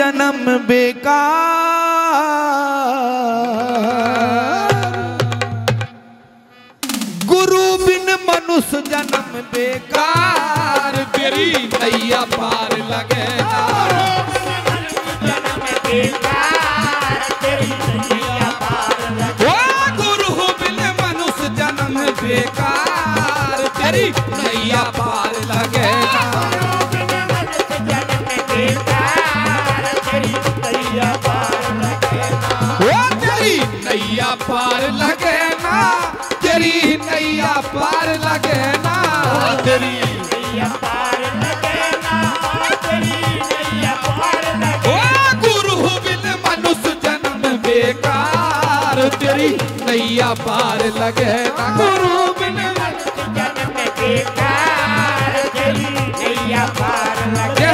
जन्म बेकार, गुरु बिन मनुष्य जन्म बेकार, तेरी नैया पार लगे ना। गुरु बिन मनुष्य जन्म बेकार, तेरी नैया पार लगे ना। नैया पार लगे ना, तेरी नैया पार लगे ना, तेरी नैया पार लगे ना, तेरी नैया पार लगे। ओ गुरु बिन मनुष्य जन्म बेकार, तेरी नैया पार लगे ना। गुरु बिन मनुष्य जन्म बेकार, तेरी नैया पार लगे।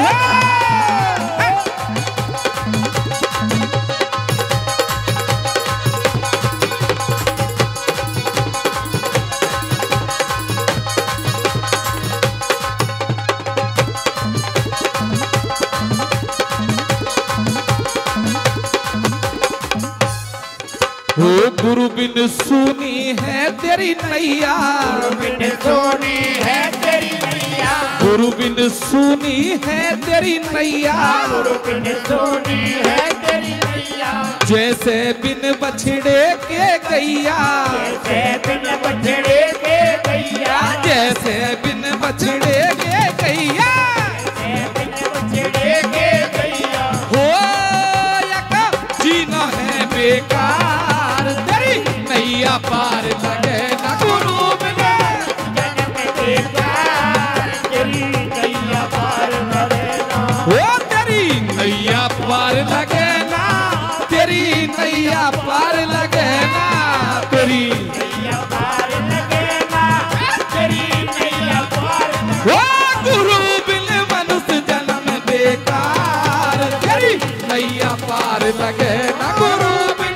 गुरु बिन सुनी है तेरी नैया, गुरु बिन सुनी है तेरी नैया, गुरु बिन सुनी है तेरी नैया, गुरु बिन सुनी है तेरी नैया। जैसे बिन बछड़े के गैया, जैसे बिन बछड़े के गैया, जैसे बिन बछड़े के गैया, जैसे बिन बछड़े के गैया। हो यका जीना है बेकार, नैया पार लगे ना। गुरु बिन जन्म बेकार, तेरी नैया पार लगे ना। वो तेरी नैया पार लगे ना, तेरी नैया पार लगे ना, तेरी नैया पार लगे ना, तेरी नैया पार लगे। वो गुरु बिन मनुष्य जन्म बेकार, तेरी नैया पार लगे ना। गुरु बिन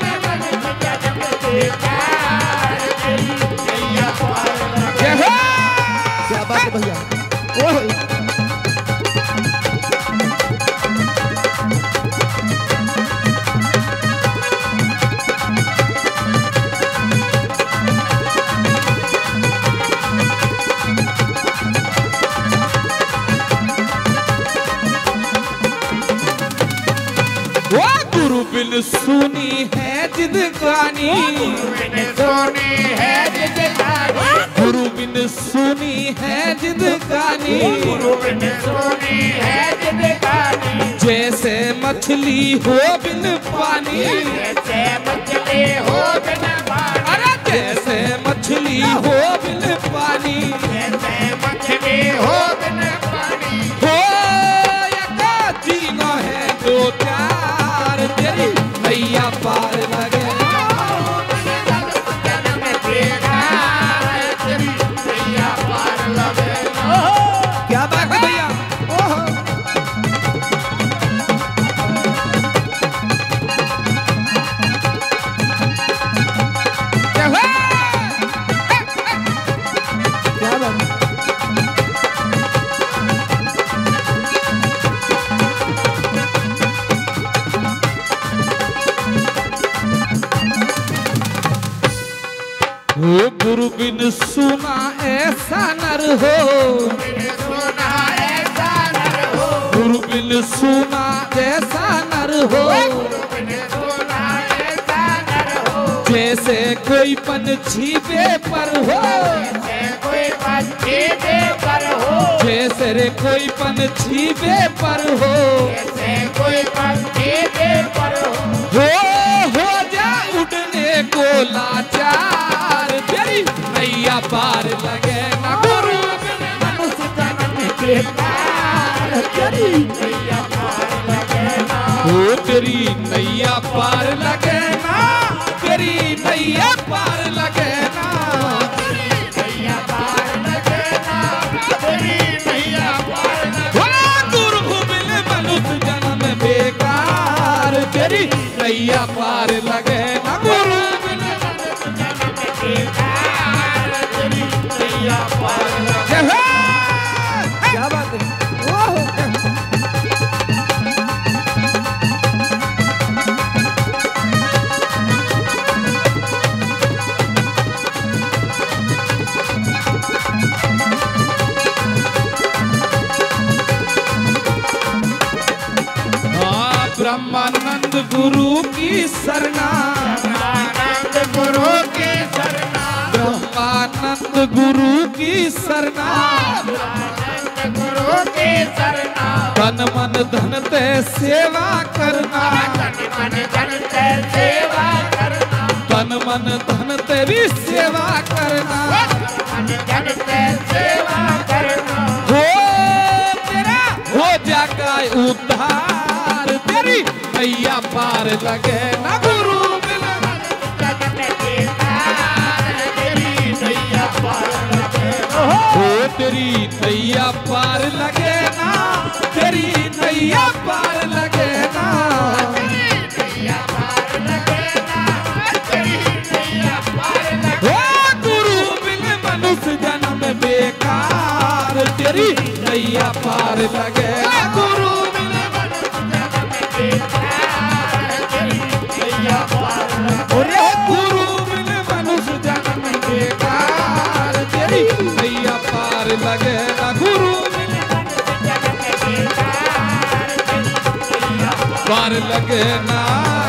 क्या बात है भैया। गुरु बिन सुनी है जिदगानी, गुरु बिन सुनी है जिदगानी, गुरु बिन सुनी है जिदगानी, गुरु बिन सुनी है जिदगानी। जैसे मछली हो बिन पानी, जैसे मछली हो बिन पानी, अरे जैसे मछली हो बिन पानी, जैसे मछली हो बिन पानी। हो यका जीना है दो चार, तेरी नैया पार लगे। क्या बात है भैया। क्या बात। गुरु बिन सुना ऐसा नर हो, सुना ऐसा नर हो, गुरु बिन सुना ऐसा नर हो, सुना ऐसा नर हो। जैसे कोई पंछी बेपर हो, जैसे कोई पंछी बेपर हो, जैसे रे कोई पंछी बेपर हो, जैसे कोई पंछी बेपर हो जा उड़ने को लाचार, तेरी नैया पार लगे ना। गुरु बिन मनुष्य जन्म बेकार, तेरी नैया पार लगे ना। ओ तेरी नैया पार लगे ना, तेरी नैया पार लगे ना, तेरी नैया पार लगे ना, तेरी नैया पार लगे। गुरु बिन मनुष्य जन्म बेकार, तेरी नैया पार लगे ना। गुरु बिन मनुष्य जन्म बेकार, तेरी नैया पार लगे। क्या बात है। ब्रह्मानंद गुरु की सरना, ब्रह्मानंद गुरु की सरना, ब्रह्मानंद गुरु की सरना, ब्रह्मानंद गुरु की सरना। तन मन धन ते सेवा करना, तन मन धन ते सेवा करना, तन मन धन तेरी सेवा करना, मन धन ते सेवा करना। हो तेरा हो जागा उद्धार, तेरी नैया पार लगे ना गुरु मिले, जगत के तार तेरी नैया पार लगे। हो तेरी नैया पार लगे ना, तेरी नैया पार लगे ना, नैया पार लगे ना, तेरी नैया पार लगे। हो गुरु मिले मनुष्य जन्म बेकार, तेरी नैया पार लगे ना, गुरु मिले के तार तेरी नैया पार लगे। अरे गुरु मिले मनुष्य जन्म बेकार, तेरी नैया पार लगे ना, गुरु मिले जगत के तार तेरी नैया पार लगे ना।